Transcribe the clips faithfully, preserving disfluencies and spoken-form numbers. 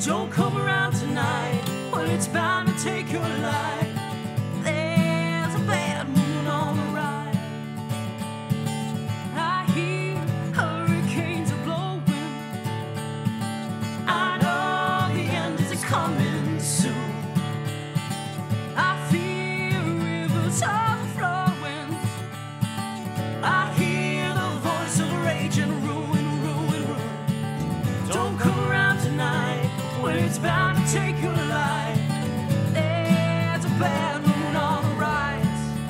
Don't come around tonight, well, it's bound to take your life. There's a bad moon on the rise. I hear hurricanes are blowing. I know the end is coming soon. I feel rivers overflowing. I hear the voice of rage and ruin, ruin, ruin. Don't come around tonight, well, it's bound to take your life. There's a bad moon on the rise.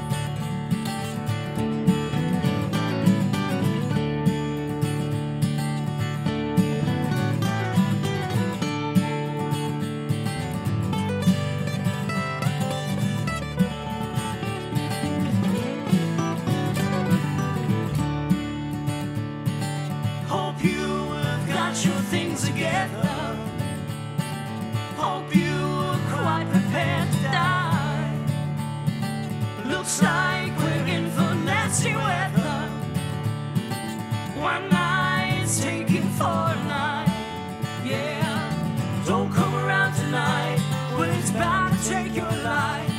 Hope you have got your things together. Hope you are quite prepared to die. Looks like we're in for nasty weather. One night's taken for a night. Yeah, don't come around tonight, well, it's bound to take your life.